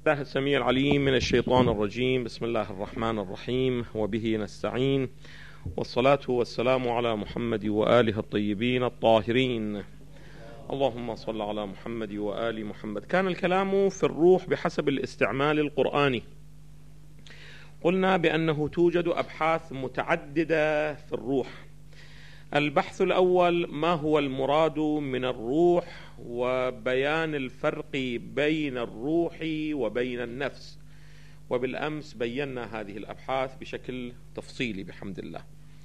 الله السميع العليم من الشيطان الرجيم. بسم الله الرحمن الرحيم، وبه نستعين، والصلاة والسلام على محمد وآله الطيبين الطاهرين. اللهم صل على محمد وآل محمد. كان الكلام في الروح بحسب الاستعمال القرآني. قلنا بأنه توجد أبحاث متعددة في الروح. البحث الأول: ما هو المراد من الروح، وبيان الفرق بين الروح وبين النفس، وبالأمس بينا هذه الأبحاث بشكل تفصيلي بحمد الله.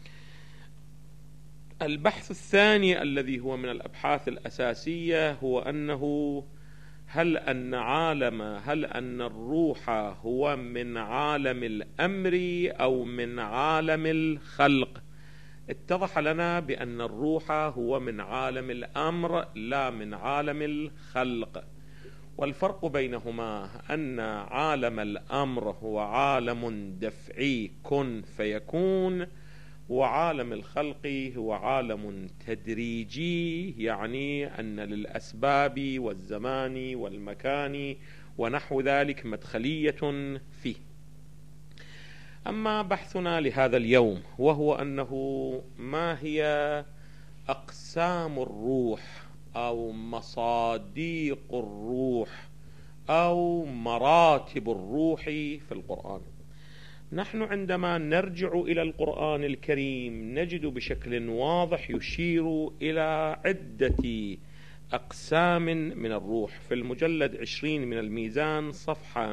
البحث الثاني الذي هو من الأبحاث الأساسية هو أنه هل أن الروح هو من عالم الأمر أو من عالم الخلق؟ اتضح لنا بأن الروح هو من عالم الأمر لا من عالم الخلق، والفرق بينهما أن عالم الأمر هو عالم دفعي كن فيكون، وعالم الخلق هو عالم تدريجي، يعني أن للأسباب والزمان والمكان ونحو ذلك مدخلية فيه. أما بحثنا لهذا اليوم وهو أنه ما هي أقسام الروح أو مصاديق الروح أو مراتب الروح في القرآن. نحن عندما نرجع إلى القرآن الكريم نجد بشكل واضح يشير إلى عدة أقسام من الروح. في المجلد 20 من الميزان صفحة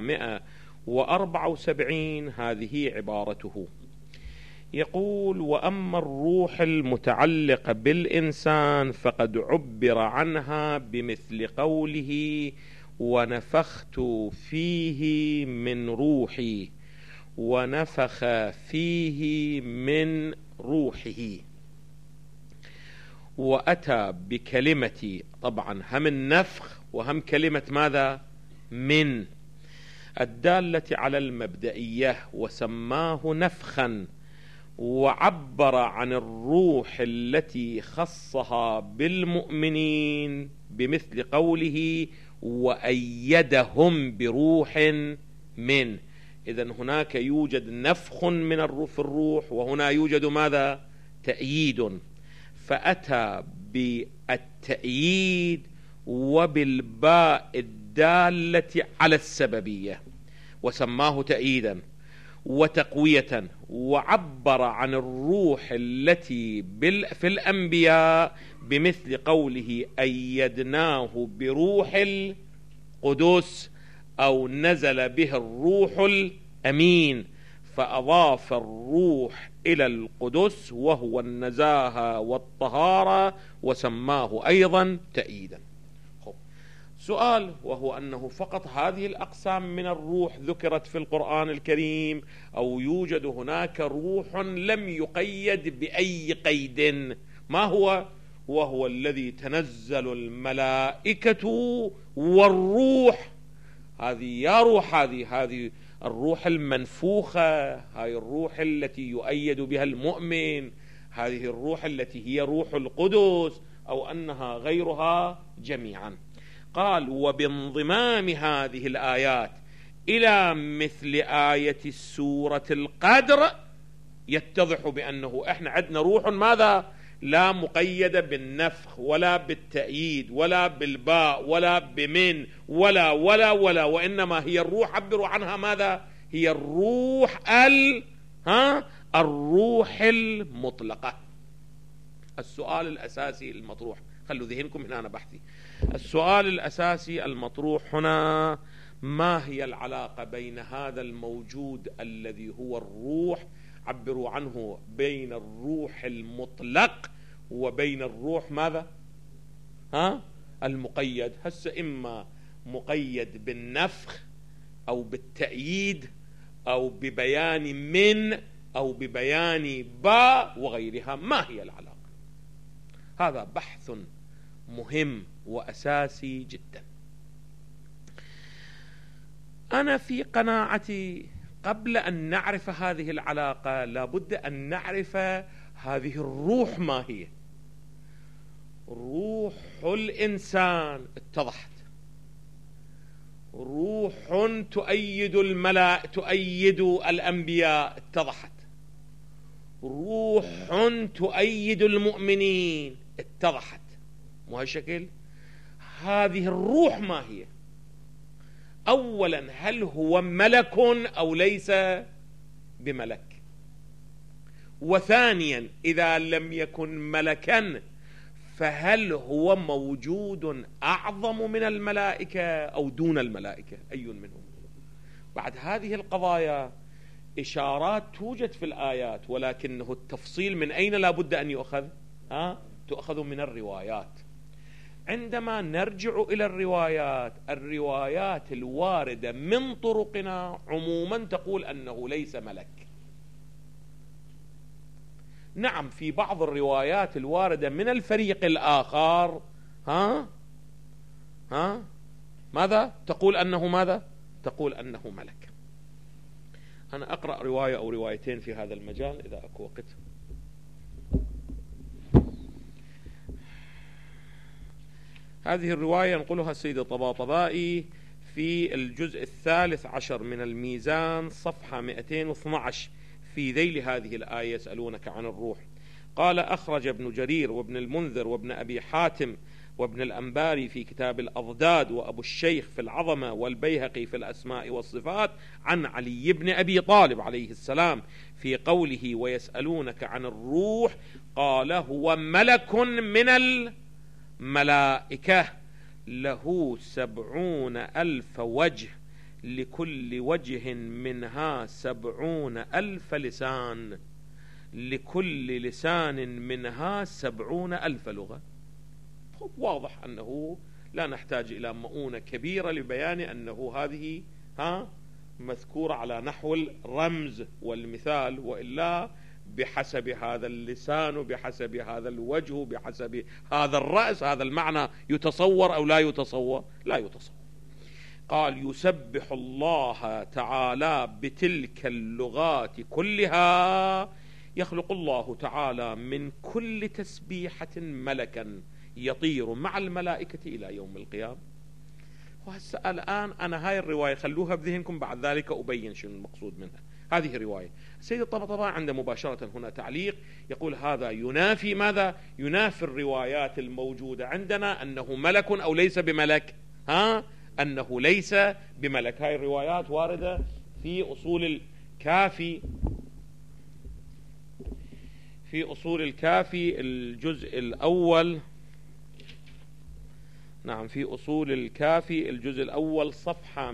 174 هذه عبارته، يقول: وأما الروح المتعلقة بالإنسان فقد عبر عنها بمثل قوله: ونفخت فيه من روحي، ونفخ فيه من روحه. وأتى بكلمة، طبعا هم النفخ وهم كلمة ماذا؟ من، الدالة على المبدئية، وسماه نفخا، وعبر عن الروح التي خصها بالمؤمنين بمثل قوله: وأيدهم بروح من. إذن هناك يوجد نفخ من الروح، وهنا يوجد ماذا؟ تأييد. فأتى بالتأييد وبالباء الدالة على السببية، وسماه تأييدا وتقوية، وعبر عن الروح التي في الأنبياء بمثل قوله: أيدناه بروح القدس، أو نزل به الروح الأمين، فأضاف الروح إلى القدس وهو النزاهة والطهارة، وسماه أيضا تأييدا. سؤال، وهو أنه فقط هذه الأقسام من الروح ذكرت في القرآن الكريم، أو يوجد هناك روح لم يقيد بأي قيد؟ ما هو؟ وهو الذي تنزل الملائكة والروح. هذه يا روح، هذه الروح المنفوخة، هذه الروح التي يؤيد بها المؤمن، هذه الروح التي هي روح القدس، أو أنها غيرها جميعا. قال: وبانضمام هذه الآيات إلى مثل آية سورة القدر يتضح بأنه إحنا عندنا روح ماذا؟ لا مقيدة بالنفخ ولا بالتأييد ولا بالباء ولا بمن ولا ولا ولا، وإنما هي الروح عبروا عنها ماذا؟ هي الروح الروح المطلقة. السؤال الأساسي المطروح، خلوا ذهنكم هنا أنا بحثي، السؤال الأساسي المطروح هنا: ما هي العلاقة بين هذا الموجود الذي هو الروح، عبروا عنه بين الروح المطلق وبين الروح ماذا؟ المقيد. هسه إما مقيد بالنفخ أو بالتأييد أو ببيان من أو ببيان باء وغيرها. ما هي العلاقة؟ هذا بحث مهم وأساسي جدا. أنا في قناعتي قبل أن نعرف هذه العلاقة لابد أن نعرف هذه الروح ما هي. روح الإنسان اتضحت، روح تؤيد الأنبياء اتضحت، روح تؤيد المؤمنين اتضحت. مو هالشكل؟ هذه الروح ما هي؟ أولا هل هو ملك أو ليس بملك؟ وثانيا إذا لم يكن ملكا فهل هو موجود أعظم من الملائكة أو دون الملائكة؟ أي منهم؟ بعد هذه القضايا إشارات توجد في الآيات، ولكنه التفصيل من أين لا بد أن يؤخذ؟ تؤخذ من الروايات. عندما نرجع إلى الروايات الواردة من طرقنا عموما تقول أنه ليس ملك. نعم في بعض الروايات الواردة من الفريق الآخر ماذا تقول؟ أنه تقول أنه ملك. أنا أقرأ رواية أو روايتين في هذا المجال إذا أكو وقت. هذه الرواية ينقلها السيد الطباطبائي في الجزء 13 من الميزان صفحة 212 في ذيل هذه الآية يسألونك عن الروح. قال: أخرج ابن جرير وابن المنذر وابن أبي حاتم وابن الأنباري في كتاب الأضداد وأبو الشيخ في العظمة والبيهقي في الأسماء والصفات عن علي بن أبي طالب عليه السلام في قوله: ويسألونك عن الروح قال: هو ملك من الملائكة له 70,000 وجه لكل وجه منها 70,000 لسان، لكل لسان منها 70,000 لغة. واضح أنه لا نحتاج إلى مؤونة كبيرة لبيان أنه هذه مذكورة على نحو الرمز والمثال، وإلا بحسب هذا اللسان وبحسب هذا الوجه بحسب هذا الرأس هذا المعنى يتصور أو لا يتصور؟ لا يتصور. قال: يسبح الله تعالى بتلك اللغات كلها، يخلق الله تعالى من كل تسبيحة ملكا يطير مع الملائكة إلى يوم القيامة. وهسه الآن أنا هاي الرواية خلوها بذهنكم، بعد ذلك أبين شنو المقصود منها. هذه رواية السيد الطباطبائي عنده مباشرة هنا تعليق يقول: هذا ينافي ماذا؟ ينافي الروايات الموجودة عندنا أنه ملك أو ليس بملك. أنه ليس بملك. هاي الروايات واردة في أصول الكافي، الجزء الأول. نعم في أصول الكافي الجزء الأول صفحة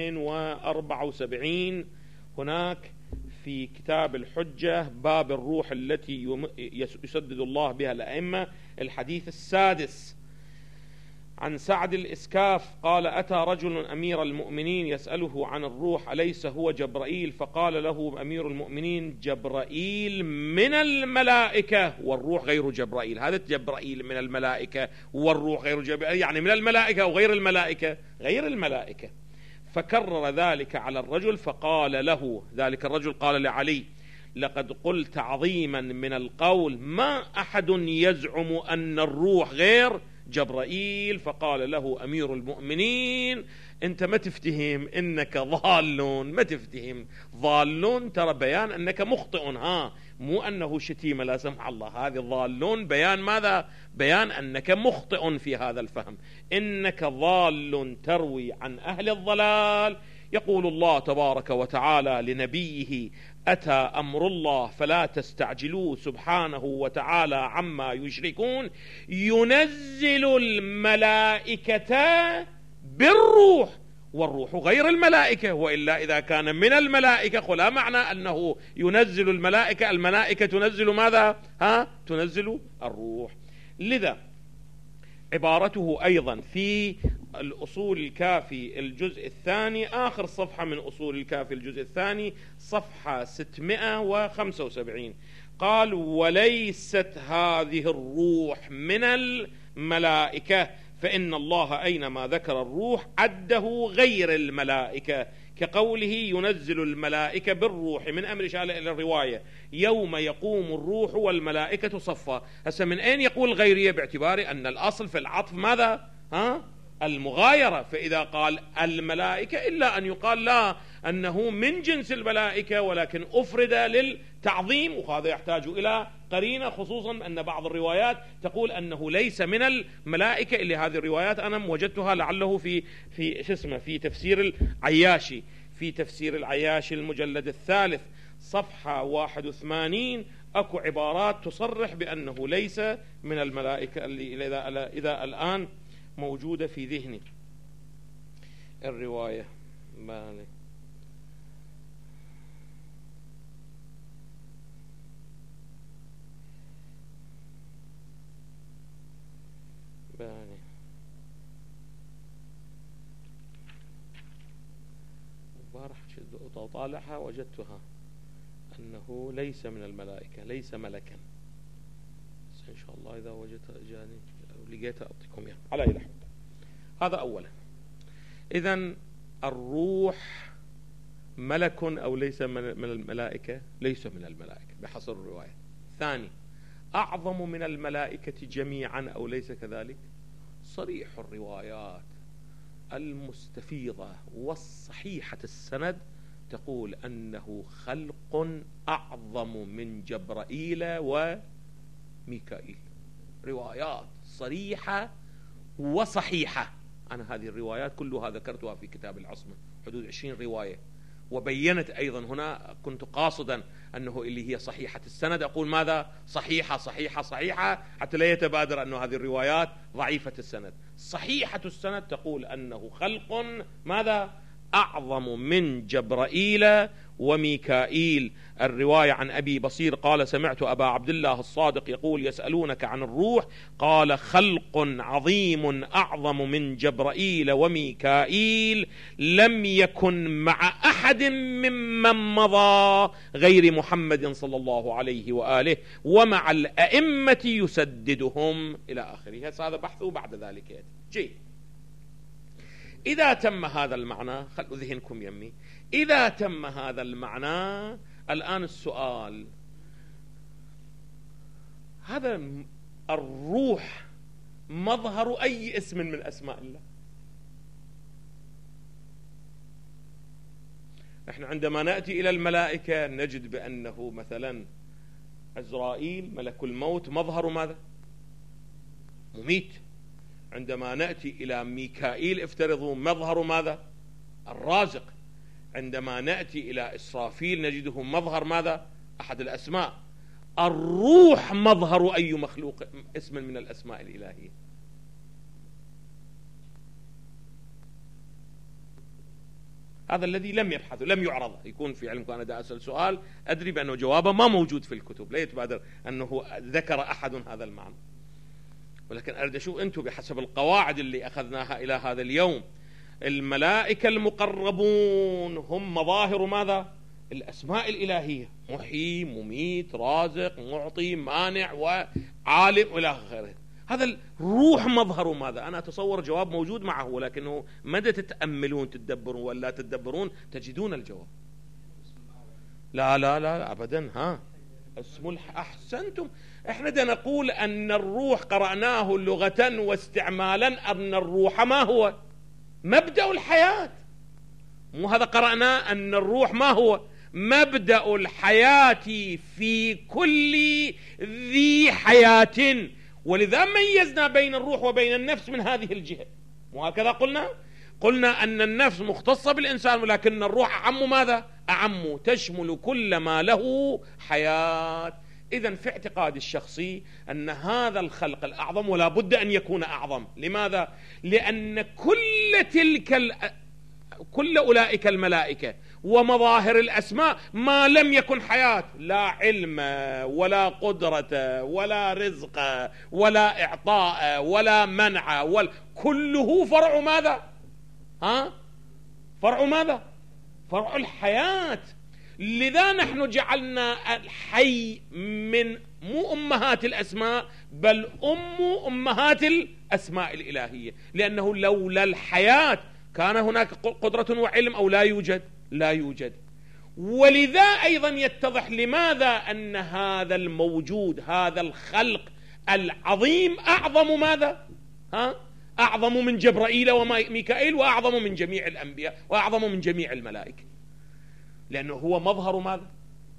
274. هناك في كتاب الحجة باب الروح التي يسدد الله بها الأئمة الحديث السادس عن سعد الإسكاف قال: أتى رجل أمير المؤمنين يسأله عن الروح أليس هو جبرائيل؟ فقال له أمير المؤمنين: جبرائيل من الملائكة والروح غير جبرائيل. هذا جبرائيل من الملائكة والروح غير جبرائيل، يعني من الملائكة أو غير الملائكة؟ غير الملائكة. فكرر ذلك على الرجل فقال له ذلك الرجل قال لعلي: لقد قلت عظيما من القول، ما أحد يزعم أن الروح غير جبرائيل. فقال له أمير المؤمنين: أنت ما تفتهم، إنك ضال. ما تفتهم ضال، ترى بيان أنك مخطئ، مو أنه شتيمة لا سمح الله. هذه ضال بيان ماذا؟ بيان أنك مخطئ في هذا الفهم، إنك ضال تروي عن أهل الضلال. يقول الله تبارك وتعالى لنبيه: أتى أمر الله فلا تستعجلوه سبحانه وتعالى عما يشركون، ينزل الملائكة بالروح والروح غير الملائكة، وإلا إذا كان من الملائكة فلا معنى أنه ينزل الملائكة. الملائكة تنزل ماذا؟ تنزل الروح. لذا عبارته أيضا في الأصول الكافي الجزء الثاني آخر صفحة من أصول الكافي الجزء الثاني صفحة 675 قال: وليست هذه الروح من الملائكة، فإن الله أينما ذكر الروح عده غير الملائكة، كقوله: ينزل الملائكة بالروح من أمر شاء. إلى الرواية: يوم يقوم الروح والملائكة صفا. هسه من أين يقول غيرية؟ باعتبار أن الأصل في العطف ماذا؟ المغايرة. فإذا قال الملائكة إلا أن يقال لا، أنه من جنس الملائكة ولكن أفرد للتعظيم، وهذا يحتاج إلى قرينة، خصوصا أن بعض الروايات تقول أنه ليس من الملائكة. اللي هذه الروايات أنا وجدتها لعله في تفسير العياشي، في تفسير العياشي المجلد الثالث صفحة 81 أكو عبارات تصرح بأنه ليس من الملائكة، اللي إذا الآن موجودة في ذهني الرواية بالي. البارح طالعها وجدتها أنه ليس من الملائكة، ليس ملكا. إن شاء الله إذا وجدتها جاني أو لقيتها أعطيكم إياها على أي لحظة. هذا أولا. إذن الروح ملك أو ليس من الملائكة؟ ليس من الملائكة بحسب الرواية. ثاني، أعظم من الملائكة جميعا أو ليس كذلك؟ صريح الروايات المستفيضة والصحيحة السند تقول أنه خلق أعظم من جبرائيل وميكائيل. روايات صريحة وصحيحة. أنا هذه الروايات كلها ذكرتها في كتاب العصمة، حدود 20 رواية، وبينت أيضا هنا، كنت قاصدا أنه اللي هي صحيحة السند أقول ماذا؟ صحيحة صحيحة صحيحة، حتى لا يتبادر أنه هذه الروايات ضعيفة السند. صحيحة السند تقول أنه خلق ماذا؟ أعظم من جبرائيل وميكائيل. الرواية عن أبي بصير قال سمعت أبا عبد الله الصادق يقول يسألونك عن الروح، قال خلق عظيم أعظم من جبرائيل وميكائيل لم يكن مع أحد ممن مضى غير محمد صلى الله عليه وآله ومع الأئمة يسددهم إلى آخره. هذا بحثه بعد ذلك جيد. إذا تم هذا المعنى، خلوا ذهنكم يمي، إذا تم هذا المعنى الآن السؤال، هذا الروح مظهر أي اسم من أسماء الله؟ نحن عندما نأتي إلى الملائكة نجد بأنه مثلا عزرائيل ملك الموت مظهر ماذا؟ مميت. عندما نأتي إلى ميكائيل افترضوا مظهر ماذا؟ الرازق. عندما نأتي إلى إسرافيل نجده مظهر ماذا؟ أحد الأسماء. الروح مظهر أي مخلوق اسم من الأسماء الإلهية؟ هذا الذي لم يبحث، لم يعرض. يكون في علمكم أنا دا أسأل سؤال أدري بأنه جوابه ما موجود في الكتب، لا يتبادر أنه ذكر أحد هذا المعنى، ولكن أريد أشوف أنتم بحسب القواعد اللي أخذناها إلى هذا اليوم، الملائكة المقربون هم مظاهر ماذا؟ الأسماء الإلهية، محيي مميت رازق معطي مانع وعالم إلى آخره. هذا الروح مظهر ماذا؟ أنا أتصور جواب موجود معه، ولكنه مدى تتأملون تدبرون ولا تدبرون تجدون الجواب. لا لا لا أبدا. اسم أحسنتم. احنا دا نقول أن الروح قرأناه لغة واستعمالا أن الروح ما هو؟ مبدأ الحياة. مو هذا قرأنا أن الروح ما هو؟ مبدأ الحياة في كل ذي حياة، ولذا ميزنا بين الروح وبين النفس من هذه الجهة. وهكذا قلنا أن النفس مختصة بالإنسان، ولكن الروح أعم ماذا؟ أعم، تشمل كل ما له حياة. إذن في اعتقاد الشخصي أن هذا الخلق الأعظم ولا بد أن يكون أعظم. لماذا؟ لأن كل أولئك الملائكة ومظاهر الأسماء ما لم يكن حياة، لا علم ولا قدرة ولا رزق ولا إعطاء ولا منع، كله فرع ماذا؟ فرع ماذا؟ فرع الحياة. لذا نحن جعلنا الحي من مو أمهات الأسماء بل أمهات الأسماء الإلهية، لأنه لولا الحياة كان هناك قدرة وعلم أو لا يوجد؟ لا يوجد. ولذا أيضا يتضح لماذا أن هذا الموجود، هذا الخلق العظيم أعظم ماذا؟ أعظم من جبرائيل وميكائيل، وأعظم من جميع الأنبياء، وأعظم من جميع الملائكة، لأنه هو مظهر ماذا؟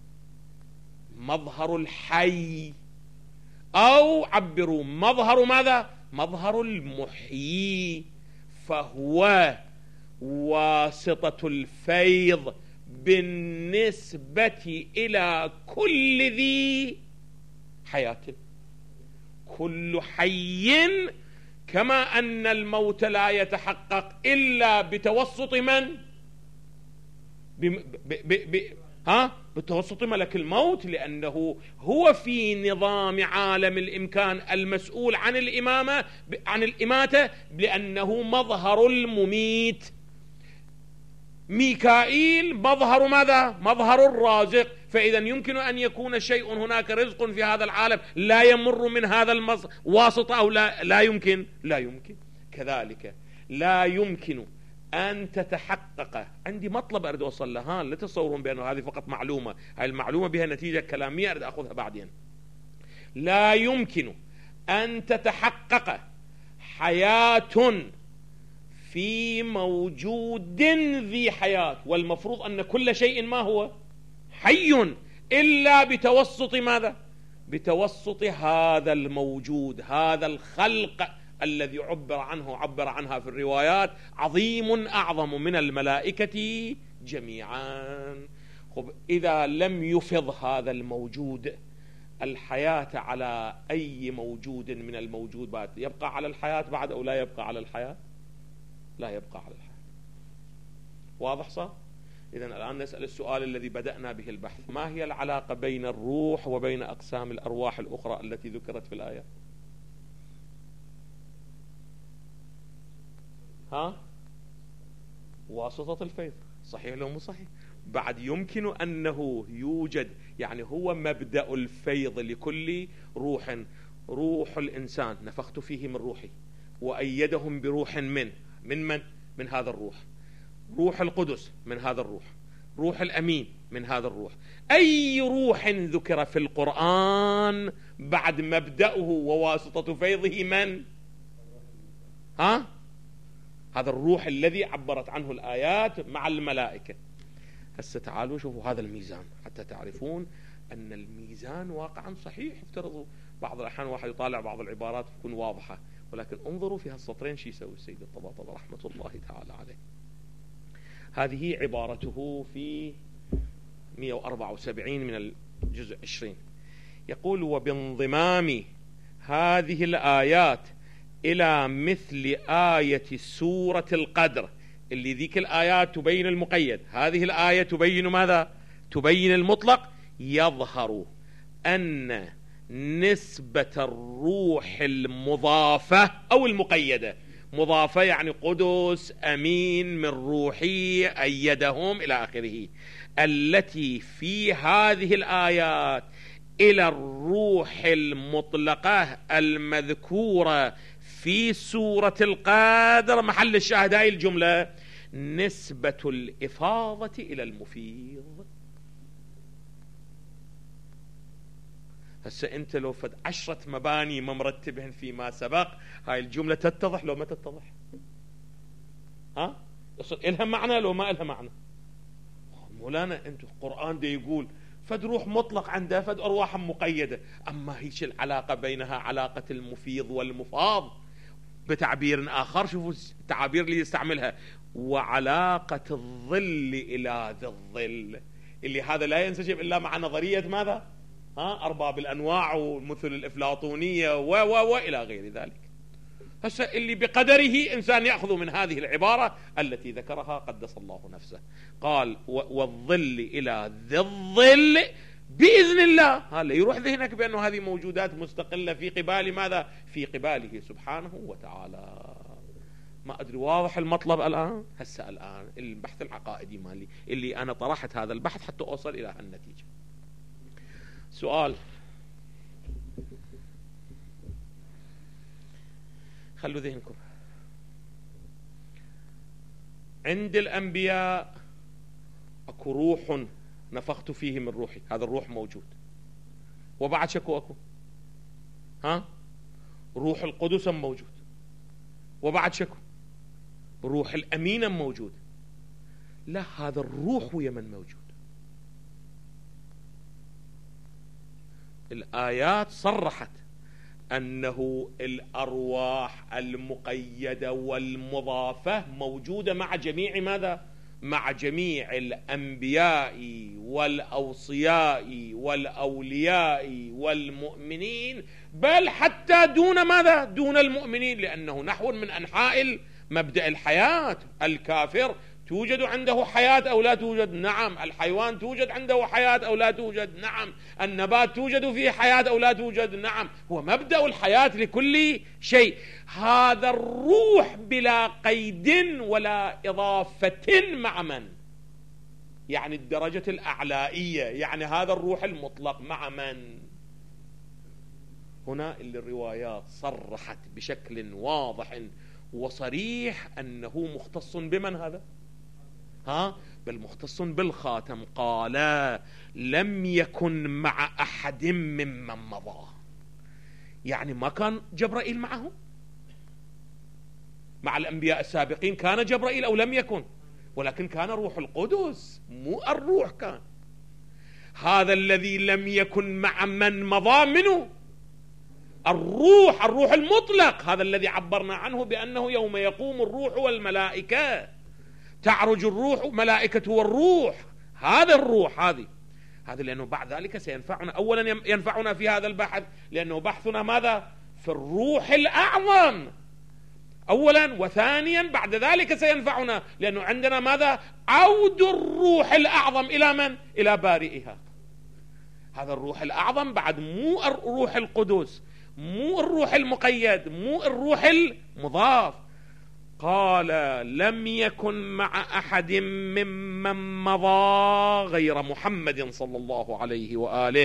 مظهر الحي، أو عبروا مظهر ماذا؟ مظهر المحيي، فهو واسطة الفيض بالنسبة إلى كل ذي حياة. كل حي، كما أن الموت لا يتحقق إلا بتوسط من؟ بتوسط ملك الموت، لأنه هو في نظام عالم الإمكان المسؤول عن الإماتة، لأنه مظهر المميت. ميكائيل مظهر ماذا؟ مظهر الرازق. فإذا يمكن أن يكون شيء هناك رزق في هذا العالم لا يمر من هذا الواسطة، أو لا يمكن. لا يمكن. كذلك لا يمكن أن تتحقق. عندي مطلب أريد أوصل له، لا تتصورون بأنه هذه فقط معلومة، هذه المعلومة بها نتيجة كلامية أريد أخذها بعدين. لا يمكن أن تتحقق حياة في موجود ذي حياة، والمفروض أن كل شيء ما هو حي، إلا بتوسط ماذا؟ بتوسط هذا الموجود، هذا الخلق الذي عبر عنها في الروايات عظيم أعظم من الملائكة جميعا. إذا لم يفض هذا الموجود الحياة على أي موجود من الموجودات، يبقى على الحياة بعد أو لا يبقى على الحياة؟ لا يبقى على الحياة. واضح صار؟ إذن الآن نسأل السؤال الذي بدأنا به البحث: ما هي العلاقة بين الروح وبين أقسام الأرواح الأخرى التي ذكرت في الآية؟ واسطة الفيض. صحيح لو مو صحيح؟ بعد يمكن أنه يوجد، يعني هو مبدأ الفيض لكل روح. روح الإنسان نفخت فيه من روحي وأيدهم بروح من هذا الروح. روح القدس من هذا الروح. روح الأمين من هذا الروح. أي روح ذكر في القرآن بعد مبدأه وواسطة فيضه من؟ هذا الروح الذي عبرت عنه الآيات مع الملائكة. هسه تعالوا شوفوا هذا الميزان حتى تعرفون أن الميزان واقعا صحيح. افترضوا بعض الأحيان واحد يطالع بعض العبارات تكون واضحة، ولكن انظروا في هالسطرين شي يسوي السيد الطباطبة رحمة الله تعالى عليه. هذه عبارته في 174 من الجزء 20. يقول: وبانضمام هذه الآيات إلى مثل آية سورة القدر، اللي ذيك الآيات تبين المقيد، هذه الآية تبين ماذا؟ تبين المطلق. يظهر أن نسبة الروح المضافة أو المقيدة، مضافة يعني قدس أمين من روحي أيدهم إلى آخره، التي في هذه الآيات إلى الروح المطلقة المذكورة في سورة القدر، محل الشاهد هاي الجملة: نسبة الإفاضة إلى المفيض. هسه أنت لو فد 10 مباني ما مرتبهن فيما سبق، هاي الجملة تتضح لو ما تتضح؟ إلها معنى لو ما إلها معنى؟ مولانا أنت القرآن ده يقول فد روح مطلق عنده، فد أرواح مقيدة، أما هيش العلاقة بينها علاقة المفيض والمفاض. بتعبير آخر شوفوا التعابير اللي يستعملها: وعلاقة الظل إلى ذي الظل، اللي هذا لا ينسجم إلا مع نظرية ماذا؟ أرباب الأنواع ومثل الإفلاطونية وإلى غير ذلك. هسه اللي بقدره إنسان يأخذ من هذه العبارة التي ذكرها قدس الله نفسه، قال: والظل إلى ذي الظل بإذن الله. هلا يروح ذهنك بأنه هذه موجودات مستقلة في قبال ماذا؟ في قباله سبحانه وتعالى. ما أدري واضح المطلب الآن؟ هسه الآن البحث العقائدي مالي اللي أنا طرحت هذا البحث حتى أوصل إلى هالنتيجة. سؤال: خلوا ذهنكم. عند الأنبياء أكو روح نفخت فيه من روحي، هذا الروح موجود. وبعد شكو أكو روح القدس موجود. وبعد شكو روح الأمين موجود. لا، هذا الروح ويا من موجود. الآيات صرحت أنه الأرواح المقيدة والمضافة موجودة مع جميع ماذا؟ مع جميع الأنبياء والأوصياء والأولياء والمؤمنين، بل حتى دون ماذا؟ دون المؤمنين، لأنه نحو من أنحاء مبدأ الحياة. الكافر توجد عنده حياة أو لا توجد؟ نعم. الحيوان توجد عنده حياة أو لا توجد؟ نعم. النبات توجد فيه حياة أو لا توجد؟ نعم. هو مبدأ الحياة لكل شيء. هذا الروح بلا قيد ولا إضافة مع من؟ يعني الدرجة الأعلائية، يعني هذا الروح المطلق مع من؟ هنا اللي الروايات صرحت بشكل واضح وصريح أنه مختص بمن هذا؟ بل مختص بالخاتم. قال لم يكن مع أحد ممن مضى. يعني ما كان جبرائيل معه؟ مع الأنبياء السابقين كان جبرائيل أو لم يكن؟ ولكن كان روح القدس، مو الروح كان. هذا الذي لم يكن مع من مضى منه الروح المطلق، هذا الذي عبرنا عنه بأنه يوم يقوم الروح والملائكة، تعرج الروح ملائكة والروح. هذا الروح هذا لأنه بعد ذلك سينفعنا. أولا ينفعنا في هذا البحث لأنه بحثنا ماذا؟ في الروح الأعظم أولا، وثانيا بعد ذلك سينفعنا لأنه عندنا ماذا؟ عود الروح الأعظم إلى من؟ إلى بارئها. هذا الروح الأعظم بعد مو الروح القدس، مو الروح المقيد، مو الروح المضاف. قال لم يكن مع أحد ممن مضى غير محمد صلى الله عليه وآله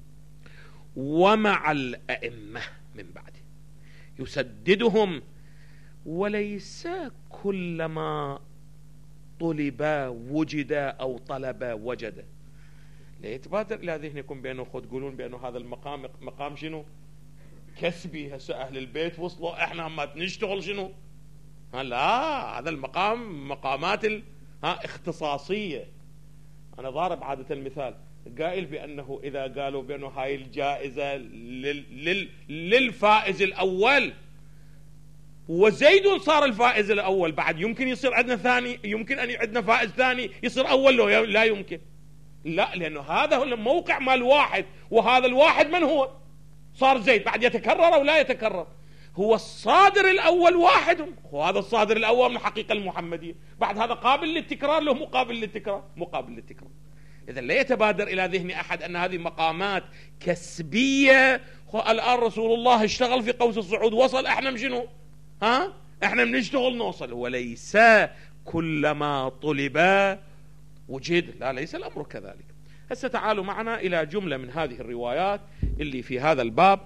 ومع الأئمة من بعده يسددهم، وليس كلما طلب وجد أو طلب وجد. لا يتبادر إلى ذهنكم بأنه تقولون بأنه هذا المقام مقام شنو؟ كسبي. هسه أهل البيت وصلوا، إحنا ما نشتغل شنو؟ لا، هذا المقام مقامات اختصاصية. أنا ضارب عادة المثال، قائل بأنه إذا قالوا بأنه هاي الجائزة للفائز الأول وزيد صار الفائز الأول، بعد يمكن يصير عندنا ثاني، يمكن أن عندنا فائز ثاني يصير أول؟ لا يمكن. لا، لأنه هذا هو الموقع مال واحد، وهذا الواحد من هو؟ صار زيد، بعد يتكرر أو لا يتكرر؟ هو الصادر الأول واحد، وهذا الصادر الأول من الحقيقة المحمدية، بعد هذا قابل للتكرار له مقابل للتكرار، مقابل للتكرار. إذا لا يتبادر إلى ذهن أحد أن هذه مقامات كسبية. الآن رسول الله اشتغل في قوس الصعود وصل، احنا مشنو؟ احنا بنشتغل نوصل. وليس كلما طلب وجد، لا، ليس الأمر كذلك. هسه تعالوا معنا إلى جملة من هذه الروايات اللي في هذا الباب.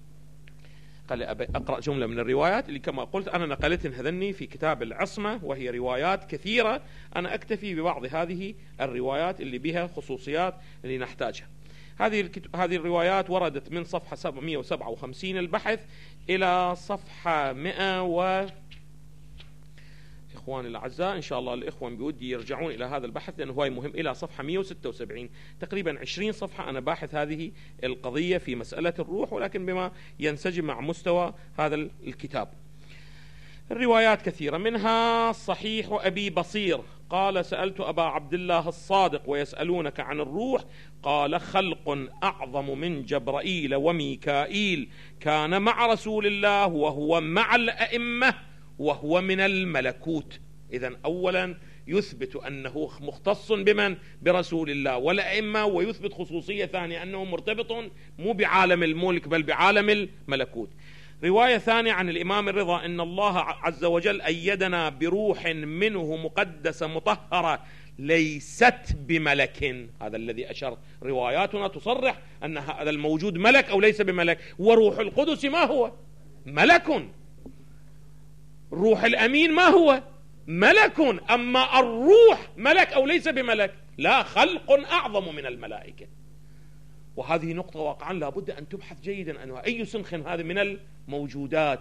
أقرأ جملة من الروايات اللي كما قلت أنا نقلتن هذني في كتاب العصمة، وهي روايات كثيرة. أنا أكتفي ببعض هذه الروايات اللي بها خصوصيات اللي نحتاجها. هذه الروايات وردت من صفحة 757 البحث إلى صفحة 100 إخواني الأعزاء إن شاء الله الإخوان بودي يرجعون إلى هذا البحث لأنه هو مهم، إلى صفحة 176. تقريبا 20 صفحة أنا باحث هذه القضية في مسألة الروح، ولكن بما ينسجم مع مستوى هذا الكتاب. الروايات كثيرة، منها صحيح أبي بصير قال سألت أبا عبد الله الصادق ويسألونك عن الروح قال خلق أعظم من جبرائيل وميكائيل كان مع رسول الله وهو مع الأئمة وهو من الملكوت. إذن أولا يثبت أنه مختص بمن؟ برسول الله والأئمة، ويثبت خصوصية ثانية أنه مرتبط مو بعالم الملك بل بعالم الملكوت. رواية ثانية عن الإمام الرضا أن الله عز وجل أيدنا بروح منه مقدسة مطهرة ليست بملك. هذا الذي أشر رواياتنا تصرح أن هذا الموجود ملك أو ليس بملك. وروح القدس ما هو؟ ملك. روح الأمين ما هو؟ ملك. أما الروح ملك أو ليس بملك؟ لا، خلق أعظم من الملائكة. وهذه نقطة واقعا لابد أن تبحث جيدا أنها أي سنخ هذه من الموجودات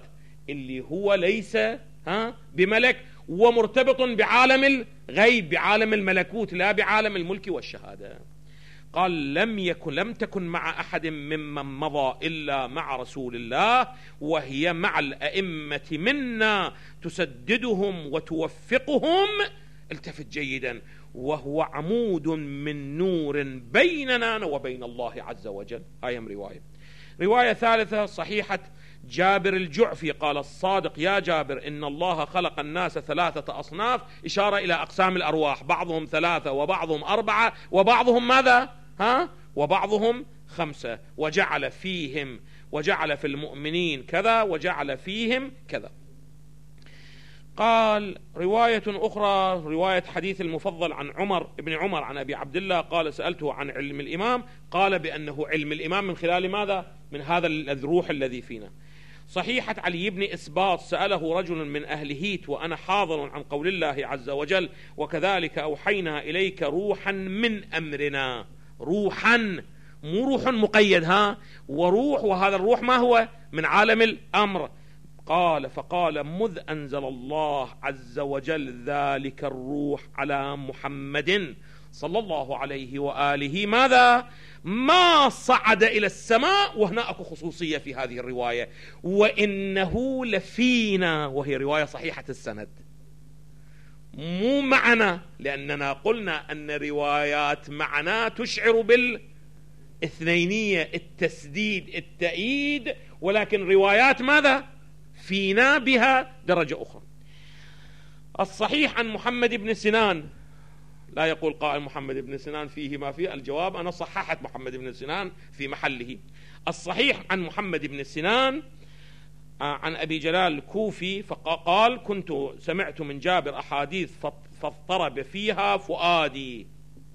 اللي هو ليس بملك، ومرتبط بعالم الغيب، بعالم الملكوت، لا بعالم الملك والشهادة. قال لم تكن مع أحد ممن مضى إلا مع رسول الله، وهي مع الأئمة منا تسددهم وتوفقهم. التفت جيدا. وهو عمود من نور بيننا وبين الله عز وجل. هاي رواية ثالثة صحيحة جابر الجعفي، قال الصادق يا جابر إن الله خلق الناس 3 أصناف، إشارة إلى أقسام الأرواح، بعضهم 3 وبعضهم 4 وبعضهم ماذا؟ وبعضهم 5، وجعل في المؤمنين كذا وجعل فيهم كذا. قال رواية أخرى، رواية حديث المفضل عن ابن عمر عن أبي عبد الله قال سألته عن علم الإمام، قال بأنه علم الإمام من خلال ماذا؟ من هذا الروح الذي فينا. صحيحة علي بن إسباط سأله رجل من أهل هيت وأنا حاضر عن قول الله عز وجل وكذلك أوحينا إليك روحا من أمرنا. روحا، مو روح مقيد، وروح، وهذا الروح ما هو؟ من عالم الأمر. فقال مذ أنزل الله عز وجل ذلك الروح على محمد صلى الله عليه وآله ماذا؟ ما صعد إلى السماء. وهنا أكو خصوصية في هذه الرواية، وإنه لفينا، وهي رواية صحيحة السند، مو معنا، لأننا قلنا أن روايات معنا تشعر بالاثنينية، التسديد، التأييد، ولكن روايات ماذا؟ فينا بها درجة أخرى. الصحيح عن محمد بن سنان، لا يقول قائل محمد بن سنان فيه ما فيه، الجواب أنا صححت محمد بن سنان في محله. الصحيح عن محمد بن سنان عن أبي جلال الكوفي فقال كنت سمعت من جابر أحاديث فاضطرب فيها فؤادي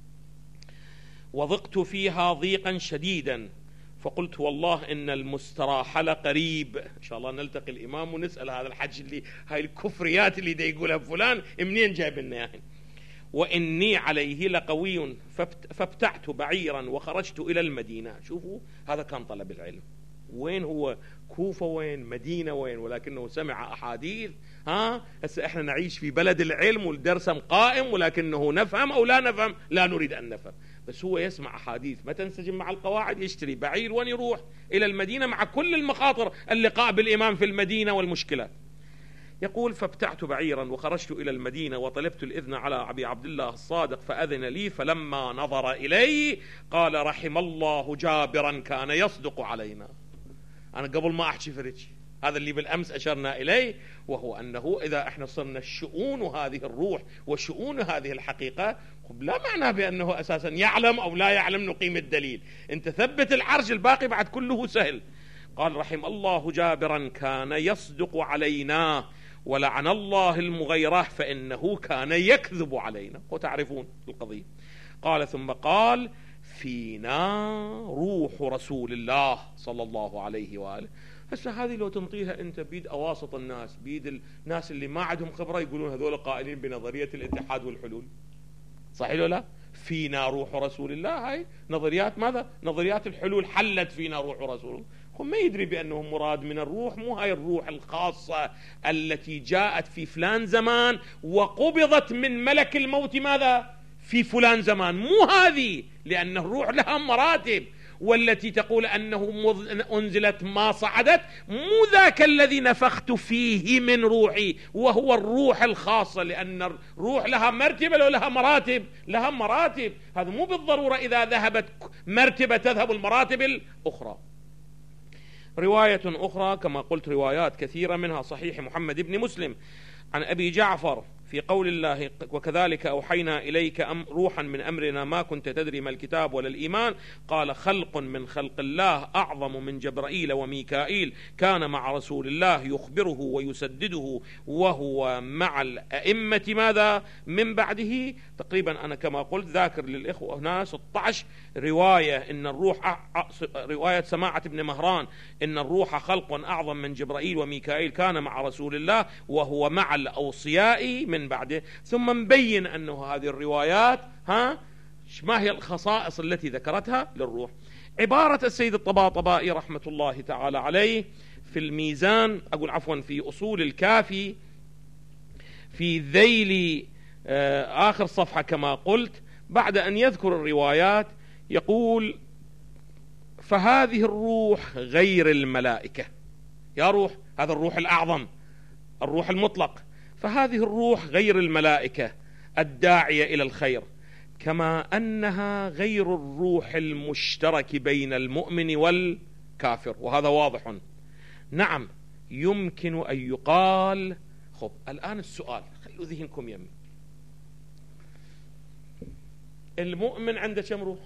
وضقت فيها ضيقا شديدا، فقلت والله إن المستراح لقريب. إن شاء الله نلتقي الإمام ونسأل هذا الحج اللي هاي الكفريات اللي دا يقولها فلان منين جايب لنا يعني. وإني عليه لقوي فابتعت بعيرا وخرجت إلى المدينة. شوفوا هذا كان طلب العلم، وين هو؟ كوفة وين؟ مدينة وين؟ ولكنه سمع أحاديث. هسه إحنا نعيش في بلد العلم والدرس قائم، ولكنه نفهم أو لا نفهم، لا نريد أن نفهم، بس هو يسمع أحاديث ما تنسجم مع القواعد، يشتري بعير وين يروح إلى المدينة مع كل المخاطر، اللقاء بالإمام في المدينة والمشكلات. يقول فابتعت بعيرا وخرجت إلى المدينة وطلبت الإذن على أبي عبد الله الصادق فأذن لي، فلما نظر إلي قال رحم الله جابرا كان يصدق علينا. أنا قبل ما أحكي فرج هذا اللي بالأمس أشرنا إليه، وهو أنه إذا إحنا صرنا الشؤون هذه الروح وشؤون هذه الحقيقة، لا معنى بأنه أساسا يعلم أو لا يعلم نقيم الدليل، أنت ثبت العرش، الباقي بعد كله سهل. قال رحم الله جابرا كان يصدق علينا ولعن الله المغيرة فإنه كان يكذب علينا، وتعرفون القضية. قال ثم قال فينا روح رسول الله صلى الله عليه وآله. هسه هذه لو تنطيها أنت بيد أواسط الناس، بيد الناس اللي ما عندهم خبرة، يقولون هذول قائلين بنظرية الاتحاد والحلول، صحيح ولا لا؟ فينا روح رسول الله، هاي نظريات ماذا؟ نظريات الحلول، حلت فينا روح رسول الله. هم ما يدري بأنه مراد من الروح مو هاي الروح الخاصة التي جاءت في فلان زمان وقبضت من ملك الموت ماذا؟ في فلان زمان، مو هذه، لأن الروح لها مراتب، والتي تقول أنه أنزلت ما صعدت مو ذاك الذي نفخت فيه من روحي، وهو الروح الخاصة، لأن الروح لها مرتبة لو لها مراتب، لها مراتب، هذا مو بالضرورة إذا ذهبت مرتبة تذهب المراتب الأخرى. رواية أخرى كما قلت روايات كثيرة، منها صحيح محمد بن مسلم عن أبي جعفر في قول الله وكذلك أوحينا إليك روحا من أمرنا ما كنت تدري ما الكتاب ولا الإيمان، قال خلق من خلق الله أعظم من جبرائيل وميكائيل كان مع رسول الله يخبره ويسدده وهو مع الأئمة ماذا من بعده. تقريبا أنا كما قلت ذاكر للإخوة هنا 16 رواية، إن الروح رواية سماعة بن مهران إن الروح خلق أعظم من جبرائيل وميكائيل كان مع رسول الله وهو مع الأوصياء من بعده. ثم مبين أنه هذه الروايات ما هي الخصائص التي ذكرتها للروح؟ عبارة السيد الطباطبائي رحمة الله تعالى عليه في الميزان، أقول عفوا في أصول الكافي في ذيل آخر صفحة كما قلت، بعد أن يذكر الروايات يقول: فهذه الروح غير الملائكة. يا روح، هذا الروح الأعظم، الروح المطلق، فهذه الروح غير الملائكة الداعية إلى الخير، كما أنها غير الروح المشترك بين المؤمن والكافر. وهذا واضح. نعم يمكن أن يقال. خب الآن السؤال، خلوا ذهنكم يمي. المؤمن عنده كم روح؟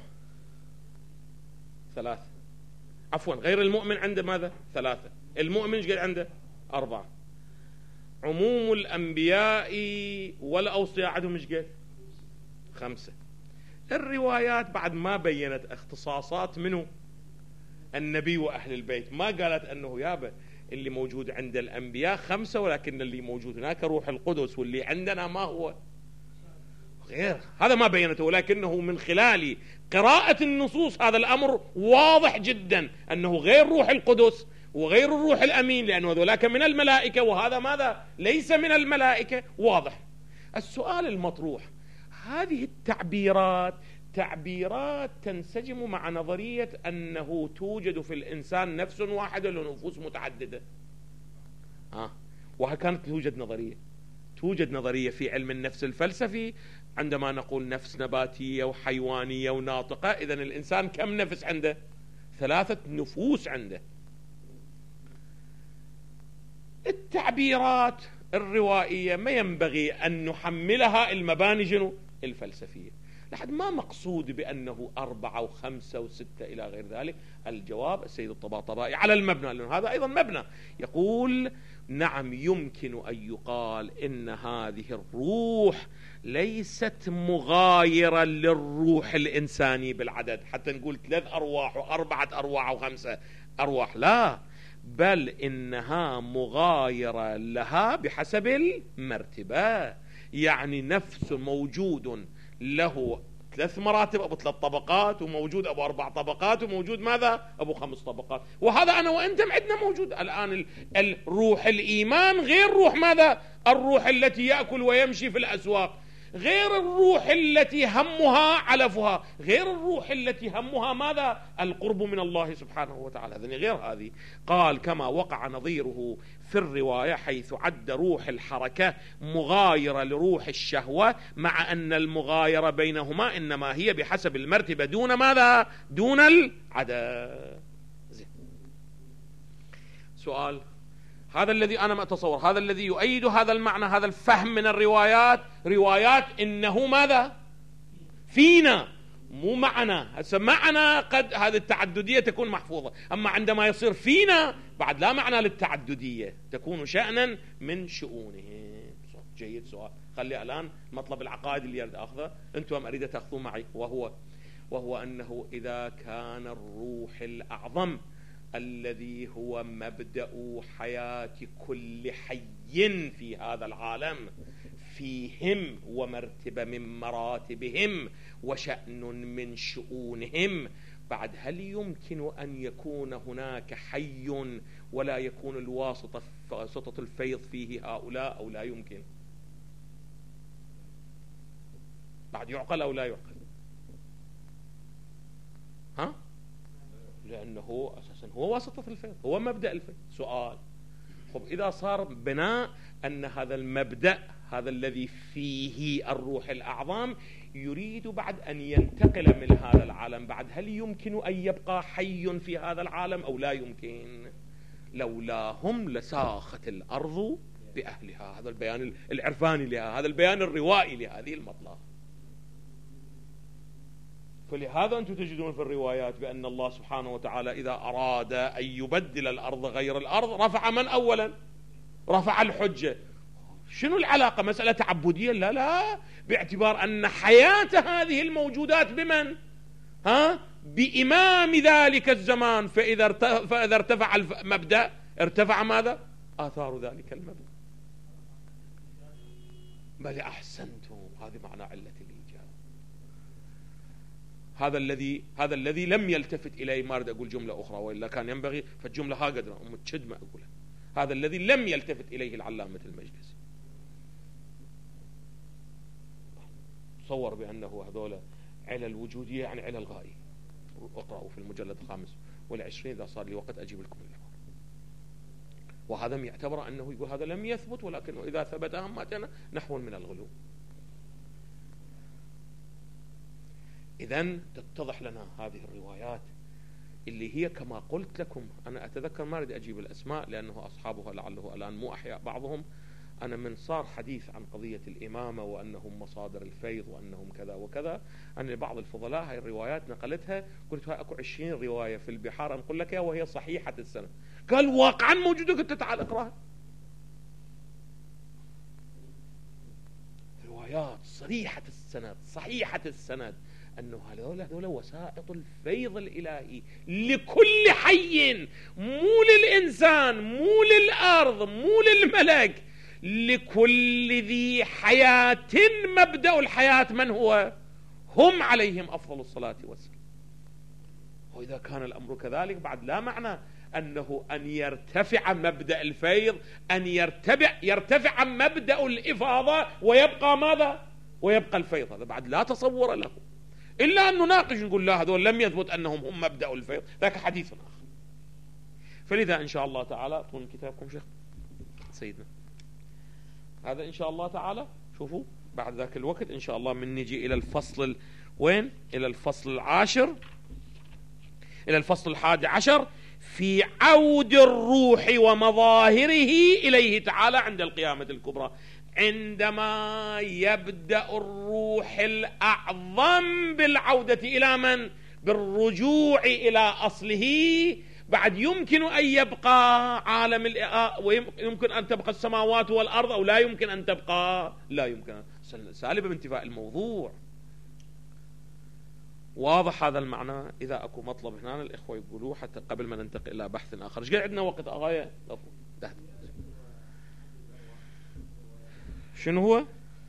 3. عفوا، غير المؤمن عنده ماذا؟ 3. المؤمن ايش قد عنده؟ 4. عموم الأنبياء والأوصياء عندهم ايش قد؟ 5. الروايات بعد ما بينت اختصاصات منه النبي وأهل البيت، ما قالت أنه يابا اللي موجود عند الأنبياء 5 ولكن اللي موجود هناك روح القدس، واللي عندنا ما هو غير هذا، ما بينته. ولكنه من خلال قراءة النصوص هذا الأمر واضح جدا أنه غير روح القدس وغير الروح الأمين، لأنه ذولاك من الملائكة وهذا ماذا؟ ليس من الملائكة. واضح. السؤال المطروح: هذه التعبيرات تعبيرات تنسجم مع نظرية أنه توجد في الإنسان نفس واحدة لنفوس متعددة. وكانت توجد نظرية في علم النفس الفلسفي عندما نقول نفس نباتية وحيوانية وناطقة. إذن الإنسان كم نفس عنده؟ 3 نفوس عنده. التعبيرات الروائية ما ينبغي أن نحملها المباني الفلسفية. لحد ما مقصود بأنه 4 و5 و6 إلى غير ذلك. الجواب السيد الطباطبائي على المبنى، لأن هذا أيضا مبنى، يقول: نعم يمكن أن يقال إن هذه الروح ليست مغايرة للروح الإنساني بالعدد، حتى نقول 3 أرواح و4 أرواح و5 أرواح، لا، بل إنها مغايرة لها بحسب المرتبة. يعني نفس موجود له 3 مراتب أبو 3 طبقات، وموجود أبو 4 طبقات، وموجود ماذا؟ أبو 5 طبقات. وهذا أنا وأنتم عندنا موجود الآن. الروح الإيمان غير روح ماذا؟ الروح التي يأكل ويمشي في الأسواق، غير الروح التي همها علفها، غير الروح التي همها ماذا؟ القرب من الله سبحانه وتعالى. هذه غير هذه. قال: كما وقع نظيره في الرواية حيث عد روح الحركة مغايرة لروح الشهوة، مع أن المغايرة بينهما إنما هي بحسب المرتبة دون ماذا؟ دون العدد. سؤال: هذا الذي أنا ما أتصور، هذا الذي يؤيد هذا المعنى، هذا الفهم من الروايات، روايات إنه ماذا؟ فينا، مو معنا. هسه معنا قد هذه التعددية تكون محفوظة، أما عندما يصير فينا بعد لا معنى للتعددية، تكون شأنا من شؤونهم. جيد. سؤال. خلي الآن مطلب العقائد اللي يريد أخذه أنتم أريد تأخذوه معي، وهو أنه إذا كان الروح الأعظم الذي هو مبدأ حياة كل حي في هذا العالم فيهم ومرتبة من مراتبهم وشأن من شؤونهم، بعد هل يمكن أن يكون هناك حي ولا يكون واسطة الفيض فيه هؤلاء أو لا يمكن؟ بعد يعقل أو لا يعقل؟ لأنه أساسا هو واسطة الفيض، هو مبدأ الفيض. سؤال: خب إذا صار بناء أن هذا المبدأ هذا الذي فيه الروح الأعظم يريد بعد أن ينتقل من هذا العالم، بعد هل يمكن أن يبقى حي في هذا العالم أو لا يمكن؟ لولاهم لساخت الأرض بأهلها. هذا البيان العرفاني لها، هذا البيان الروائي لهذه المطلب. فلهذا أنتم تجدون في الروايات بأن الله سبحانه وتعالى إذا أراد أن يبدل الأرض غير الأرض رفع من أولا؟ رفع الحجة. شنو العلاقة؟ مسألة تعبدية؟ لا، باعتبار أن حياة هذه الموجودات بمن؟ بإمام ذلك الزمان. فإذا ارتفع المبدأ ارتفع ماذا؟ آثار ذلك المبدأ. بل أحسنتم، هذه معنى علة الإيجاب. هذا الذي لم يلتفت إليه. ما أريد أقول جملة أخرى وإلا كان ينبغي، فالجملة ها قدر متشد ما أقولها. هذا الذي لم يلتفت إليه العلامة المجلسي. تصور بأنه هذول علل وجودية، يعني علل غائية. اقرأوا في المجلد 25 إذا صار لي وقت أجيب لكم العبارة. وهذا يعتبر أنه يقول هذا لم يثبت، ولكن إذا ثبت همتنا نحو من الغلو. إذن تتضح لنا هذه الروايات اللي هي كما قلت لكم. أنا أتذكر، ما أريد أجيب الأسماء لأنه أصحابها لعله الآن مو أحياء بعضهم. أنا من صار حديث عن قضية الإمامة وأنهم مصادر الفيض وأنهم كذا وكذا، أنا لبعض الفضلاء هاي الروايات نقلتها، قلت هاي أكو 20 رواية في البحار أنقل لك وهي صحيحة السنة. قال واقعا موجودة. قلت تعال اقرأها. روايات صريحة السند صحيحة السند أنه هذول وسائط الفيض الإلهي لكل حي، مو للإنسان، مو للأرض، مو للملك، لكل ذي حياة. مبدأ الحياة من هو؟ هم عليهم أفضل الصلاة والسلام. وإذا كان الأمر كذلك بعد لا معنى أنه أن يرتفع مبدأ الفيض، أن يرتفع عن مبدأ الإفاضة ويبقى ماذا؟ ويبقى الفيض. هذا بعد لا تصور له، إلا أن نناقش نقول لا هذول لم يثبت أنهم هم مبدأ الفيض، ذاك حديث آخر. فلذا إن شاء الله تعالى طول كتابكم شيخ سيدنا هذا إن شاء الله تعالى. شوفوا بعد ذاك الوقت إن شاء الله من نجي إلى الفصل وين؟ إلى الفصل 10، إلى الفصل 11 في عود الروح ومظاهره إليه تعالى عند القيامة الكبرى، عندما يبدأ الروح الأعظم بالعودة إلى من؟ بالرجوع إلى أصله. بعد يمكن أن يبقى عالم ويمكن أن تبقى السماوات والأرض، أو لا يمكن أن تبقى، لا يمكن، سالبة بانتفاء الموضوع. واضح هذا المعنى؟ إذا أكو مطلب هنا الإخوة يقولوه حتى قبل ما ننتقل إلى بحث آخر. إيش قاعد عندنا وقت أغاية؟ شنو هو؟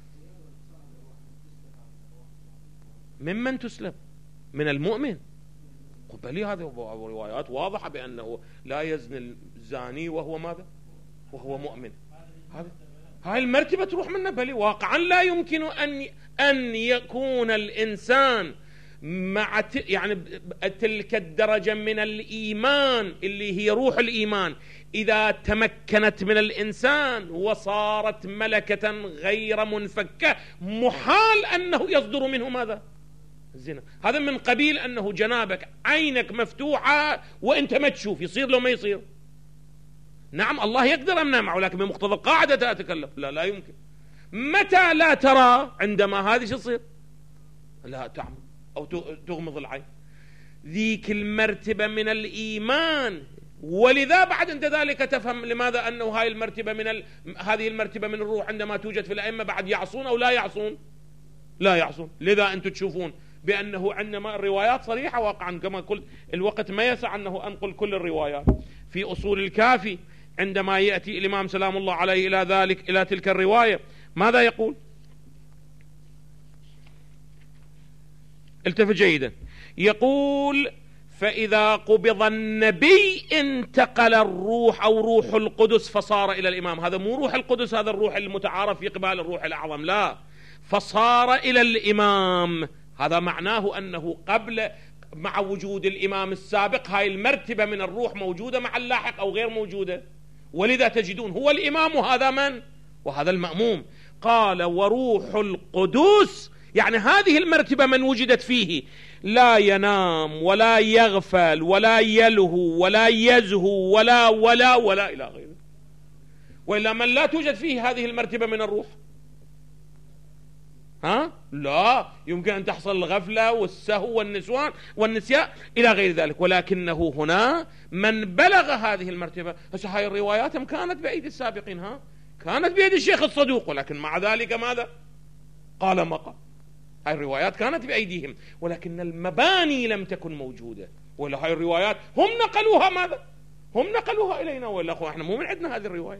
ممن تسلب؟ من المؤمن. قبلي هذه روايات واضحة بأنه لا يزني الزاني وهو ماذا؟ وهو مؤمن. هاي المرتبة تروح منه. بلي واقعا لا يمكن أن يكون الإنسان مع يعني تلك الدرجة من الإيمان اللي هي روح الإيمان، إذا تمكنت من الإنسان وصارت ملكة غير منفكة، محال أنه يصدر منه ماذا؟ الزنا. هذا من قبيل أنه جنابك عينك مفتوحة وأنت ما تشوف، يصير لو ما يصير؟ نعم الله يقدر أمنع معه، لكن بمقتضى القاعدة أتكلم لا يمكن. متى لا ترى؟ عندما هذه شو يصير؟ لا تعمل أو تغمض العين. ذيك المرتبة من الإيمان. ولذا بعد أنت ذلك تفهم لماذا أنه هذه المرتبة من الروح عندما توجد في الأئمة بعد يعصون أو لا يعصون؟ لا يعصون. لذا أنتم تشوفون بأنه عندما الروايات صريحة واقعا كما قلت الوقت ما يسع أنه أنقل كل الروايات. في أصول الكافي عندما يأتي الإمام سلام الله عليه إلى تلك الرواية ماذا يقول؟ التفت جيدا. يقول فإذا قبض النبي انتقل الروح أو روح القدس فصار إلى الإمام. هذا مو روح القدس، هذا الروح المتعارف في قبال الروح الأعظم، لا، فصار إلى الإمام. هذا معناه أنه قبل مع وجود الإمام السابق هاي المرتبة من الروح موجودة مع اللاحق أو غير موجودة. ولذا تجدون هو الإمام وهذا من؟ وهذا المأموم. قال وروح القدس، يعني هذه المرتبة من وجدت فيه لا ينام ولا يغفل ولا يلهو ولا يزهو ولا إلى غيره. وإلا من لا توجد فيه هذه المرتبة من الروح لا يمكن أن تحصل الغفلة والسهو والنسيان إلى غير ذلك. ولكنه هنا من بلغ هذه المرتبة. هسه هاي الروايات كانت بأيدي السابقين، كانت بيد الشيخ الصدوق، ولكن مع ذلك ماذا؟ قال ما قال. هاي الروايات كانت بأيديهم ولكن المباني لم تكن موجودة. ولا هاي الروايات هم نقلوها ماذا؟ هم نقلوها إلينا، ولا أخوة احنا مو من عندنا هذه الرواية.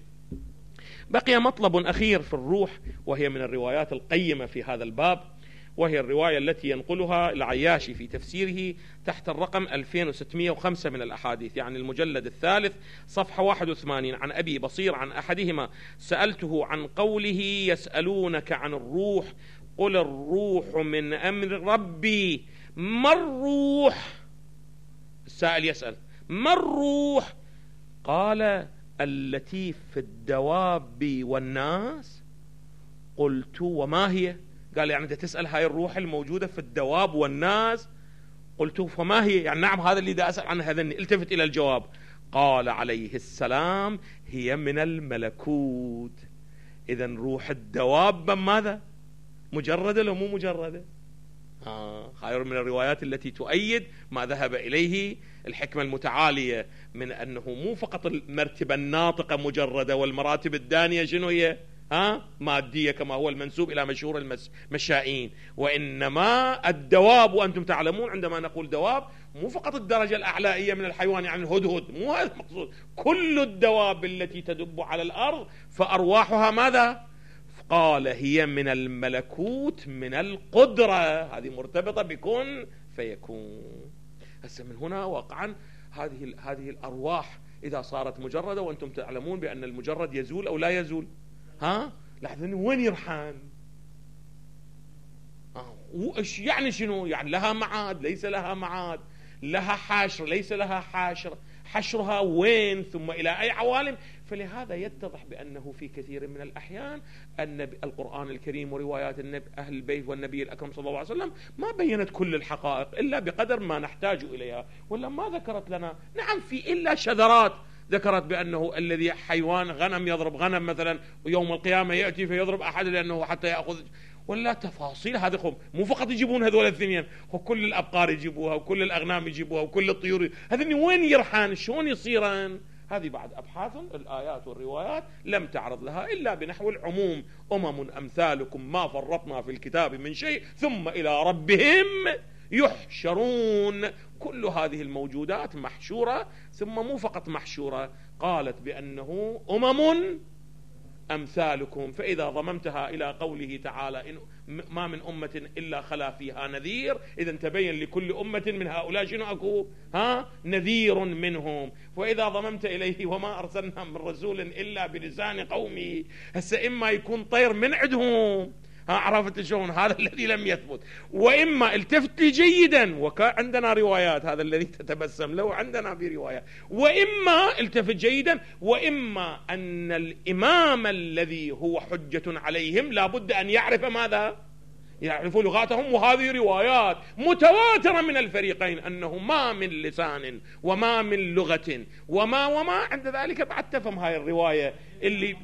بقي مطلب أخير في الروح وهي من الروايات القيمة في هذا الباب، وهي الرواية التي ينقلها العياشي في تفسيره تحت الرقم 2605 من الأحاديث، يعني المجلد الثالث صفحة 81. عن أبي بصير عن أحدهما: سألته عن قوله يسألونك عن الروح قل الروح من أمر ربي. ما الروح؟ السائل يسأل ما الروح؟ قال: التي في الدواب والناس. قلت: وما هي؟ قال: يعني أنت تسأل هاي الروح الموجودة في الدواب والناس؟ قلت: فما هي؟ يعني نعم هذا اللي دا أسأل عنه هذني. التفت إلى الجواب. قال عليه السلام: هي من الملكوت. إذن روح الدواب ماذا؟ مجردة لو مو مجردة؟ خير من الروايات التي تؤيد ما ذهب إليه الحكمة المتعالية من أنه مو فقط المرتبة الناطقة مجردة، والمراتب الدانية شنو هي؟ مادية كما هو المنسوب إلى مشهور المشائين، وإنما الدواب، وأنتم تعلمون عندما نقول دواب مو فقط الدرجة الأعلائية من الحيوان يعني الهدهد، مو هذا المقصود، كل الدواب التي تدب على الأرض فأرواحها ماذا؟ قال: هي من الملكوت من القدرة، هذه مرتبطة بكن فيكون. هسه من هنا واقعا هذه الأرواح إذا صارت مجردة، وأنتم تعلمون بأن المجرد يزول أو لا يزول. لحظة، وين يرحل؟ وإيش يعني؟ شنو يعني؟ لها معاد ليس لها معاد، لها حاشر ليس لها حاشر، حشرها وين؟ ثم إلى أي عوالم؟ فلهذا يتضح بأنه في كثير من الأحيان أن القرآن الكريم وروايات أهل البيت والنبي الأكرم صلى الله عليه وسلم ما بينت كل الحقائق إلا بقدر ما نحتاج إليها، ولا ما ذكرت لنا. نعم في إلا شذرات ذكرت بأنه الذي حيوان غنم يضرب غنم مثلا، ويوم القيامة يأتي فيضرب أحد لأنه حتى يأخذ، ولا تفاصيل هذه مو فقط يجيبون هذول الاثنين، وكل الأبقار يجيبوها وكل الأغنام يجيبوها وكل الطيور، هذني وين يرحان؟ شلون يصيرن؟ هذه بعد أبحاث الآيات والروايات لم تعرض لها إلا بنحو العموم: أمم أمثالكم ما فرطنا في الكتاب من شيء ثم إلى ربهم يحشرون. كل هذه الموجودات محشورة، ثم مو فقط محشورة، قالت بأنه أمم أمثالكم. فإذا ضممتها إلى قوله تعالى: إن ما من أمة إلا خلا فيها نذير، إذا تبين لكل أمة من هؤلاء شنو أكو؟ نذير منهم. وإذا ضممت إليه: وما أرسلنا من رسول إلا بلسان قومه. هسه إما يكون طير من عندهم، عرفت شلون؟ هذا الذي لم يثبت. وإما التفت لي جيدا، وعندنا روايات، هذا الذي تتبسم له عندنا في روايات. وإما التفت جيدا، وإما أن الإمام الذي هو حجة عليهم لابد أن يعرف ماذا؟ يعرفوا لغاتهم. وهذه روايات متواترة من الفريقين أنه ما من لسان وما من لغة وما عند ذلك. بعد تفهم هاي الرواية اللي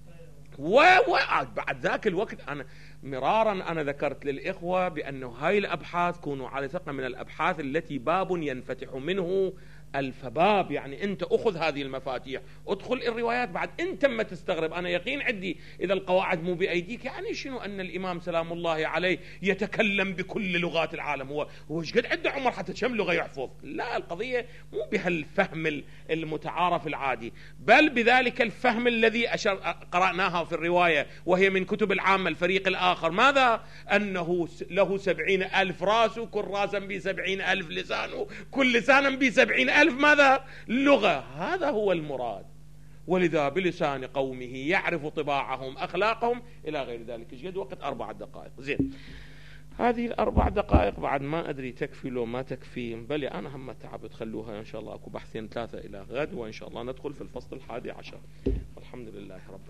بعد ذاك الوقت أنا مرارا أنا ذكرت للإخوة بأنه هاي الأبحاث كونوا على ثقة من الأبحاث التي باب ينفتح منه ألف باب. يعني أنت أخذ هذه المفاتيح، أدخل الروايات، بعد أنت ما تستغرب. أنا يقين عندي إذا القواعد مو بأيديك، يعني شنو أن الإمام سلام الله عليه يتكلم بكل لغات العالم؟ هو ايش قد عنده عمر حتى كم لغة يحفظ؟ لا، القضية مو بهالفهم المتعارف العادي، بل بذلك الفهم الذي قرأناها في الرواية وهي من كتب العامة الفريق الآخر. ماذا؟ أنه له 70,000 راس، وكل راسا ب70,000 لسان، كل لسانا ب70,000 ماذا؟ لغة. هذا هو المراد. ولذا بلسان قومه يعرف طباعهم أخلاقهم إلى غير ذلك. ايش قد وقت؟ 4 دقائق. زين، هذه ال4 دقائق بعد ما أدري تكفي لو ما تكفي. بل أنا هم تعبت، خلوها إن شاء الله أكو بحثين 3 إلى غد، وإن شاء الله ندخل في الفصل 11. الحمد لله رب